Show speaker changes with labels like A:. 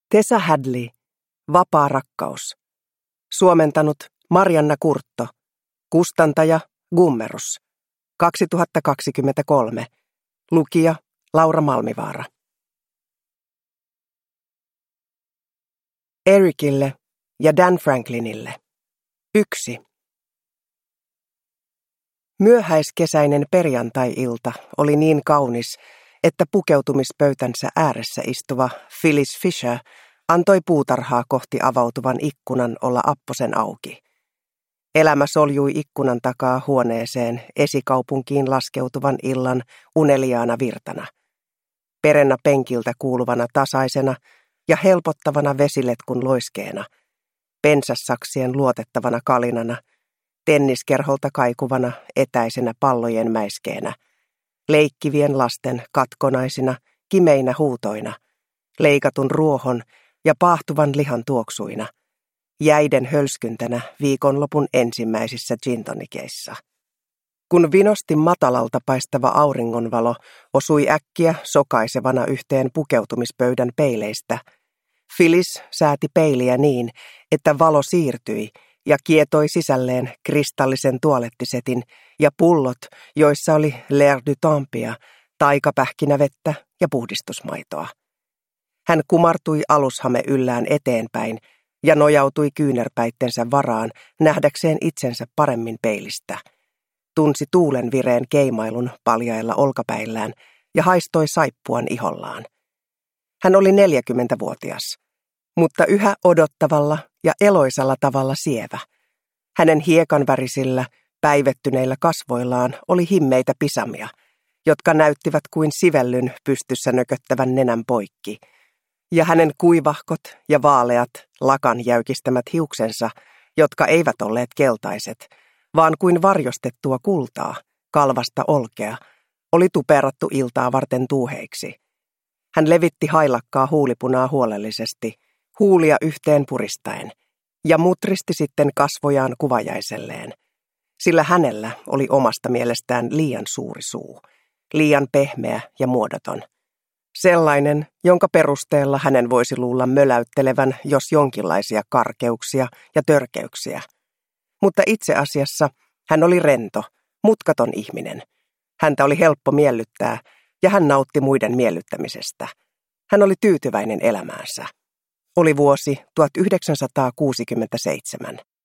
A: Tessa Hadley, Vapaa rakkaus. Suomentanut Marianna Kurtto. Kustantaja Gummerus. 2023. Lukija Laura Malmivaara. Ericille ja Dan Franklinille. 1. Myöhäiskesäinen perjantai-ilta oli niin kaunis, että pukeutumispöytänsä ääressä istuva Phyllis Fisher antoi puutarhaa kohti avautuvan ikkunan olla apposen auki. Elämä soljui ikkunan takaa huoneeseen esikaupunkiin laskeutuvan illan uneliaana virtana. Perennä penkiltä kuuluvana tasaisena ja helpottavana vesiletkun loiskeena, pensassaksien luotettavana kalinana, tenniskerholta kaikuvana etäisenä pallojen mäiskeenä, leikkivien lasten katkonaisina, kimeinä huutoina, leikatun ruohon ja paahtuvan lihan tuoksuina, jäiden hölskyntänä viikonlopun ensimmäisissä gintonikeissa. Kun vinosti matalalta paistava auringonvalo osui äkkiä sokaisevana yhteen pukeutumispöydän peileistä, Phyllis sääti peiliä niin, että valo siirtyi ja kietoi sisälleen kristallisen tualettisetin ja pullot, joissa oli l'air du tempsia, taikapähkinävettä ja puhdistusmaitoa. Hän kumartui alushame yllään eteenpäin ja nojautui kyynärpäittensä varaan nähdäkseen itsensä paremmin peilistä. Tunsi tuulen vireen keimailun paljailla olkapäillään ja haistoi saippuan ihollaan. Hän oli 40-vuotias, mutta yhä odottavalla ja eloisalla tavalla sievä. Hänen hiekanvärisillä, päivettyneillä kasvoillaan oli himmeitä pisamia, jotka näyttivät kuin sivellyn pystyssä nököttävän nenän poikki, ja hänen kuivahkot ja vaaleat, lakan jäykistämät hiuksensa, jotka eivät olleet keltaiset, vaan kuin varjostettua kultaa, kalvasta olkea, oli tuperattu iltaa varten tuuheiksi. Hän levitti hailakkaa huulipunaa huolellisesti, huulia yhteen puristaen, ja mutristi sitten kasvojaan kuvajaiselleen, sillä hänellä oli omasta mielestään liian suuri suu, liian pehmeä ja muodoton. Sellainen, jonka perusteella hänen voisi luulla möläyttelevän jos jonkinlaisia karkeuksia ja törkeyksiä. Mutta itse asiassa hän oli rento, mutkaton ihminen. Häntä oli helppo miellyttää, ja hän nautti muiden miellyttämisestä. Hän oli tyytyväinen elämäänsä. Oli vuosi 1967.